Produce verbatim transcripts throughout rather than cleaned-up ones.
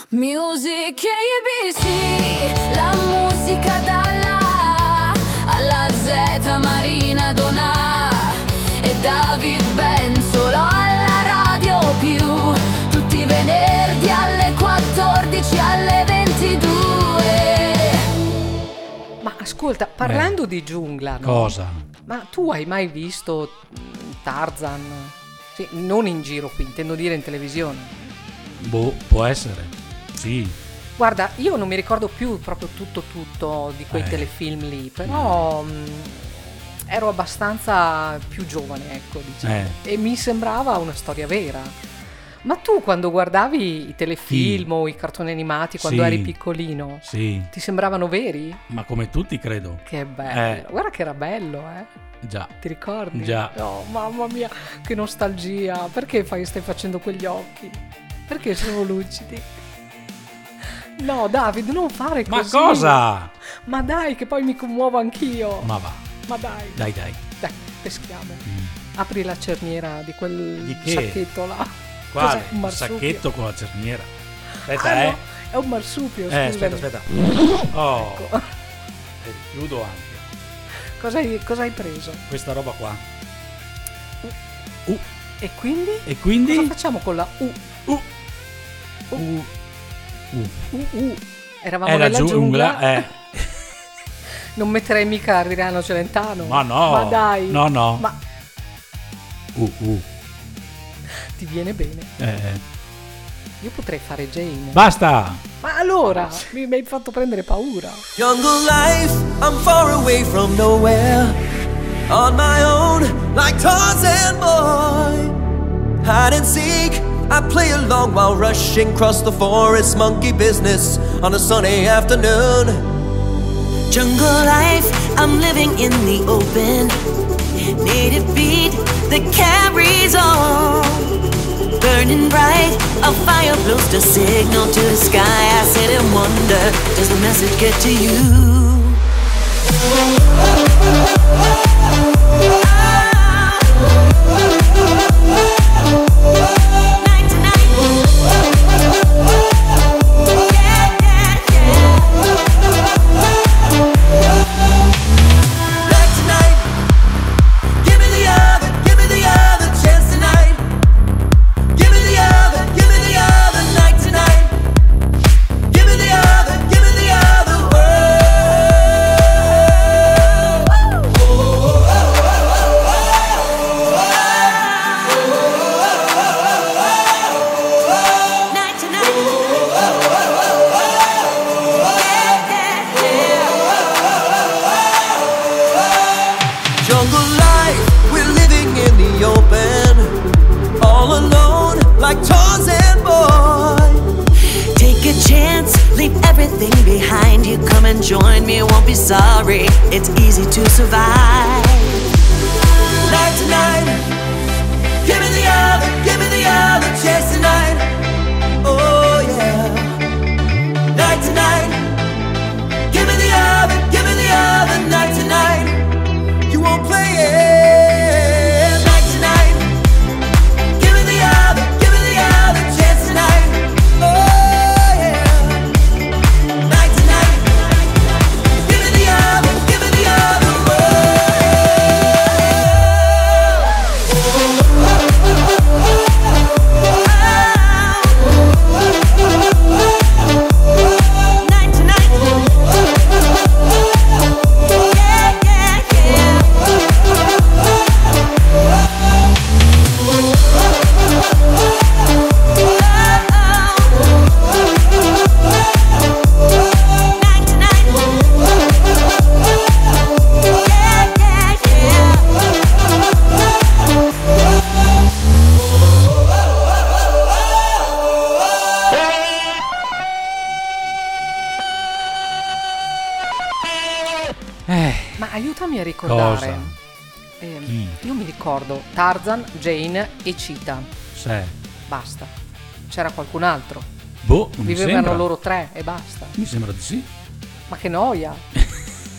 Music A B C, la musica dalla A alla Z, Marina Donà e David Benzolo alla radio più, tutti i venerdì alle quattordici, alle ventidue. Ma ascolta, parlando eh. di giungla, no? Cosa? Ma tu hai mai visto Tarzan? Sì, non in giro qui, intendo dire in televisione. Boh, può essere. Sì. Guarda, io non mi ricordo più proprio tutto tutto di quei eh. telefilm lì, però mm. mh, ero abbastanza più giovane, ecco, diciamo. Eh. E mi sembrava una storia vera. Ma tu quando guardavi i telefilm sì. o i cartoni animati quando sì. eri piccolino, sì. ti sembravano veri? Ma come tutti, credo. Che bello. Eh. Guarda che era bello, eh. Già. Ti ricordi? Già. Oh, mamma mia, che nostalgia. Perché fai, stai facendo quegli occhi? Perché sono lucidi? No, David, non fare così. Ma cosa? Ma dai, che poi mi commuovo anch'io. Ma va. Ma dai. Dai, dai. Dai, peschiamo. Mm. Apri la cerniera di quel di che? sacchetto là. Quale? Un, un sacchetto con la cerniera. Aspetta, ah, eh. No, è un marsupio, eh, scusami. aspetta, aspetta. Oh. Ecco. E chiudo anche. Cosa hai, cosa hai preso? Questa roba qua. Uh. Uh. E quindi? E quindi? Cosa facciamo con la U? Uh. Uh. Uh. Uh, uh, uh. Eravamo è nella la giungla, giungla eh. Non metterei mica Adriano Celentano. Ma no. Ma dai. No, no. Ma uh, uh. ti viene bene. Eh. Io potrei fare Jane. Basta. Ma allora mi, mi hai fatto prendere paura. Jungle life, I'm far away from nowhere, on my own, like Tarzan boy. Hide and seek, I play along while rushing across the forest, monkey business on a sunny afternoon. Jungle life, I'm living in the open, native beat that carries on. Burning bright, a fire blows the signal to the sky. I sit and wonder, does the message get to you? Join me, won't be sorry. It's easy to survive. Night to night, give me the other, give me the other chance tonight. Oh yeah. Night to night, give me the other, give me the other night tonight. You won't play it. Night tonight, give me the other, give me the other chance tonight. Oh. Aiutami a ricordare. Eh, io mi ricordo Tarzan, Jane e Cheetah. Sì. Basta. C'era qualcun altro? Boh, non Vivevano mi sembra. loro tre e basta. Mi sembra di sì. Ma che noia.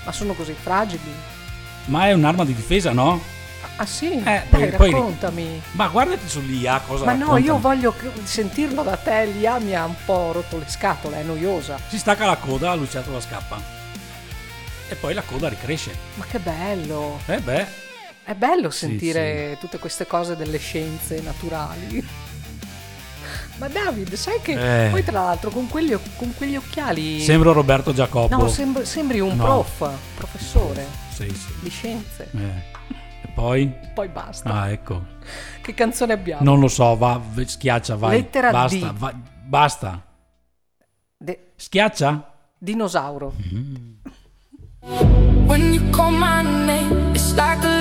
Ma sono così fragili? Ma è un'arma di difesa, no? Ah sì? Eh, Dai, poi- raccontami. Ma guardati sull'I A cosa Ma no, raccontano. io voglio che- sentirlo da te. L'I A mi ha un po' rotto le scatole, è noiosa. Si stacca la coda, la lucertola scappa. E poi la coda ricresce. Ma che bello! Eh beh, È bello sentire tutte queste cose delle scienze naturali. Ma David, sai che Eh. poi tra l'altro con quegli, con quegli occhiali... sembro Roberto Giacobbo. No, sembri, sembri un No. prof, professore Sì, sì. di scienze. Eh. E poi? Poi basta. Ah, ecco. Che canzone abbiamo? Non lo so, va, v- schiaccia, vai. Lettera basta, D. va- basta. De- Schiaccia? dinosauro. When you call my name, it's like a